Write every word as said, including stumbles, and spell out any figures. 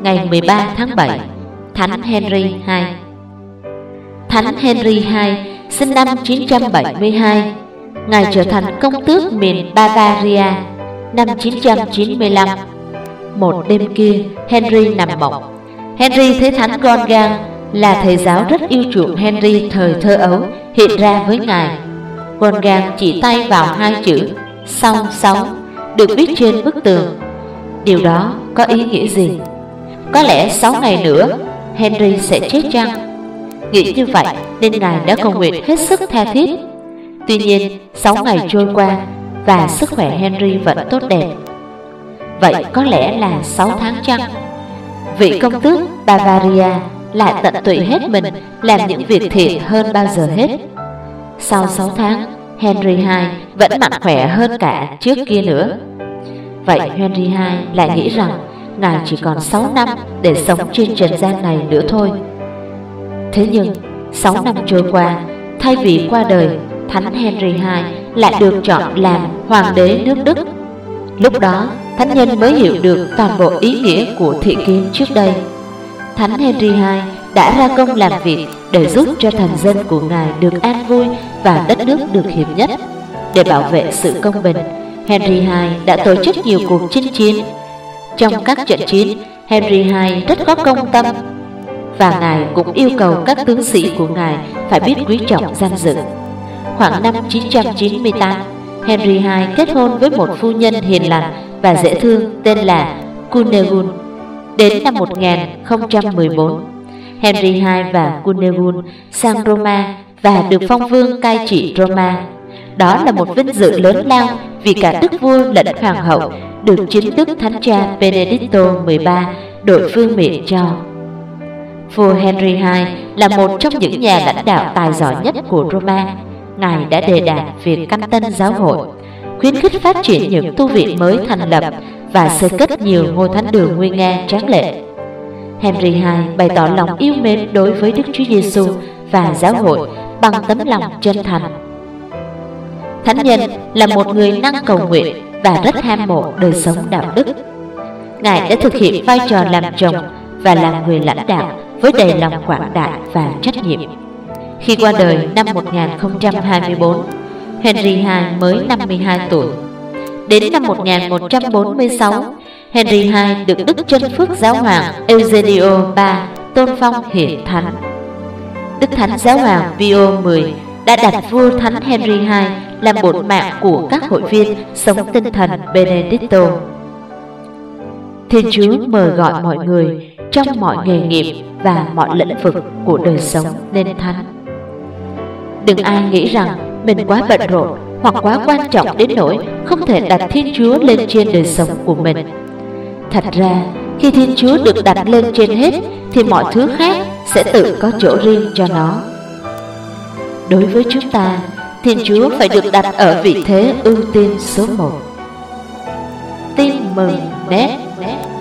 ngày mười ba tháng bảy, Thánh Henry đệ nhị. Thánh Henry đệ nhị sinh năm chín trăm bảy mươi hai, Ngài trở thành công tước miền Bavaria năm chín trăm chín mươi lăm. Một đêm kia, Henry nằm mộng. Henry thấy Thánh Wolfgang là thầy giáo rất yêu chuộng Henry thời thơ ấu hiện ra với Ngài. Wolfgang chỉ tay vào hai chữ sau sáu được viết trên bức tường. Điều đó có ý nghĩa gì? Có lẽ sáu ngày nữa Henry sẽ chết chăng? Nghĩ như vậy nên Ngài đã cầu nguyện hết sức tha thiết. Tuy nhiên sáu ngày trôi qua và sức khỏe Henry vẫn tốt đẹp. Vậy có lẽ là sáu tháng chăng? Vị công tước Bavaria lại tận tụy hết mình làm những việc thiện hơn bao giờ hết. Sau sáu tháng, Henry đệ nhị vẫn mạnh khỏe hơn cả trước kia nữa. Vậy Henry đệ nhị lại nghĩ rằng Ngài chỉ còn sáu năm để sống trên trần gian này nữa thôi. Thế nhưng sáu năm trôi qua, thay vì qua đời, Thánh Henry đệ nhị lại được chọn làm hoàng đế nước Đức. Lúc đó thánh nhân mới hiểu được toàn bộ ý nghĩa của thị kiến trước đây. Thánh Henry đệ nhị đã ra công làm việc để giúp cho thần dân của Ngài được an vui và đất nước được hiệp nhất. Để bảo vệ sự công bình, Henry đệ nhị đã tổ chức nhiều cuộc chinh chiến. Trong các trận chiến, Henry đệ nhị rất có công tâm, và Ngài cũng yêu cầu các tướng sĩ của Ngài phải biết quý trọng danh dự. Khoảng năm chín trăm chín mươi tám, Henry đệ nhị kết hôn với một phu nhân hiền lành và dễ thương tên là Cunegund. Đến năm một nghìn không trăm mười bốn, Henry đệ nhị và Cunegund sang Roma và được phong vương cai trị Roma. Đó là một vinh dự lớn lao vì cả đức vua lẫn hoàng hậu được chính thức thánh cha Benedicto mười ba đội vương miện cho. Vua Henry đệ nhị là một trong những nhà lãnh đạo tài giỏi nhất của Roma. Ngài đã đề đạt việc căn tân giáo hội, khuyến khích phát triển những tu viện mới thành lập và xây cất nhiều ngôi thánh đường nguy nga tráng lệ. Henry đệ nhị bày tỏ lòng yêu mến đối với Đức Chúa Giêsu và giáo hội bằng tấm lòng chân thành. Thánh nhân là một người năng cầu nguyện và rất ham mộ đời sống đạo đức. Ngài đã thực hiện vai trò làm chồng và làm người lãnh đạo với đầy lòng quảng đại và trách nhiệm. Khi qua đời năm một nghìn không trăm hai mươi bốn, Henry đệ nhị mới năm mươi hai tuổi. Đến năm một nghìn một trăm bốn mươi sáu, Henry đệ nhị được Đức Chân Phước Giáo hoàng Eugenio đệ tam tôn phong hiển thánh. Đức Thánh Giáo hoàng Pio mười đã đặt vua Thánh Henry đệ nhị làm bổn mạng của các hội viên sống tinh thần Benedicto. Thiên Chúa mời gọi mọi người trong mọi nghề nghiệp và mọi lĩnh vực của đời sống nên thánh. Đừng ai nghĩ rằng mình quá bận rộn hoặc quá quan trọng đến nỗi không thể đặt Thiên Chúa lên trên đời sống của mình. Thật ra, khi Thiên Chúa được đặt lên trên hết thì mọi thứ khác sẽ tự có chỗ riêng cho nó. Đối với chúng ta, Thiên Chúa phải được đặt ở vị thế ưu tiên số một. Tin mừng nét.